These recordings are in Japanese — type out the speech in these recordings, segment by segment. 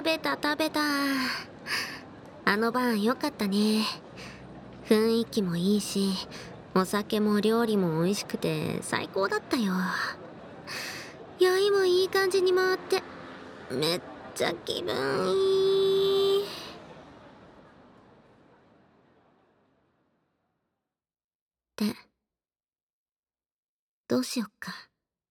食べた食べた。あの晩よかったね。雰囲気もいいし、お酒も料理も美味しくて最高だったよ。酔いもいい感じに回って、めっちゃ気分いい。で、どうしよっか。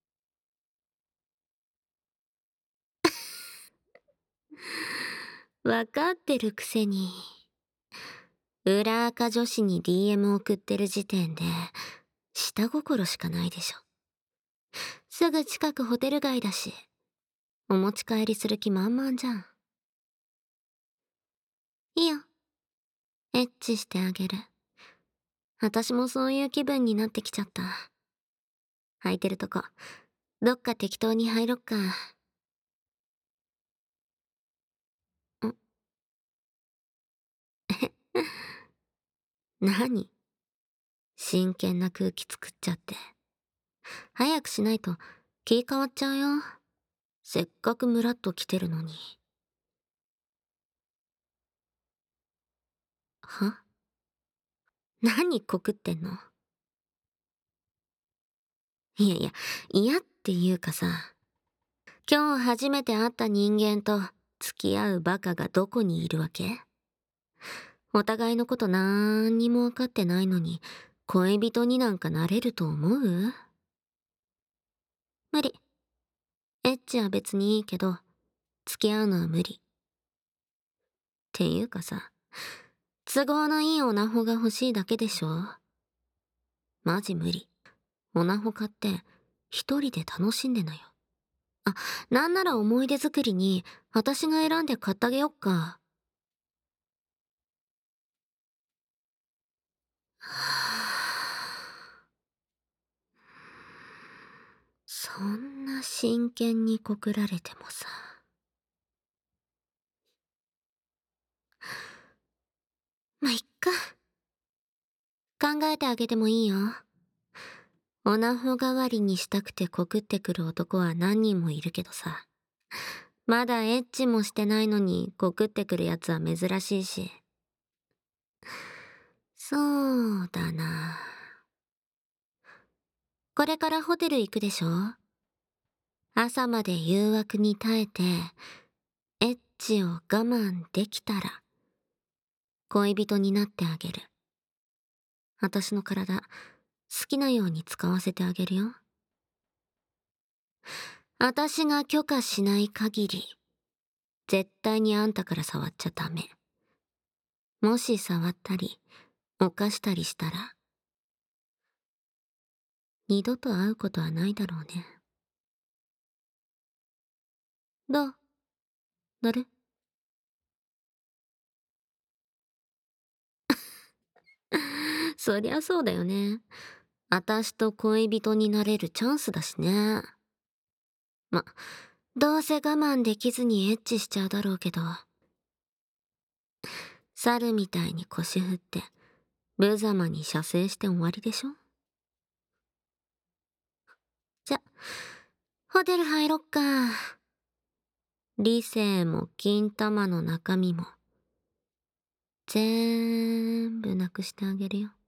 わかってるくせに。裏垢女子に DM 送ってる時点で、下心しかないでしょ。すぐ近くホテル街だし、お持ち帰りする気満々じゃん。いいよ。エッチしてあげる。私もそういう気分になってきちゃった。空いてるとこ、どっか適当に入ろっか。ん何真剣な空気作っちゃって。早くしないと気変わっちゃうよ。せっかくムラっと来てるのに。は？何告ってんの？いやいや、嫌っていうかさ、今日初めて会った人間と付き合うバカがどこにいるわけ？お互いのことなんにも分かってないのに、恋人になんかなれると思う？無理。エッチは別にいいけど、付き合うのは無理。っていうかさ、都合のいいオナホが欲しいだけでしょ？マジ無理。オナホ買って一人で楽しんでなよ。あ、なんなら思い出作りに私が選んで買ってあげよっか。そんな真剣に告られてもさ。まあ、いっか。考えてあげてもいいよ。オナホ代わりにしたくて告ってくる男は何人もいるけどさ。まだエッチもしてないのに告ってくるやつは珍しいし。そうだな。これからホテル行くでしょ？朝まで誘惑に耐えて、エッチを我慢できたら、恋人になってあげる。私の体、好きなように使わせてあげるよ。私が許可しない限り、絶対にあんたから触っちゃダメ。もし触ったり、犯したりしたら、二度と会うことはないだろうね。どう？乗る？そりゃそうだよね。私と恋人になれるチャンスだしね。ま、どうせ我慢できずにエッチしちゃうだろうけど、猿みたいに腰振って、無様に射精して終わりでしょ？じゃ、ホテル入ろっか。理性も金玉の中身も、ぜーんぶなくしてあげるよ。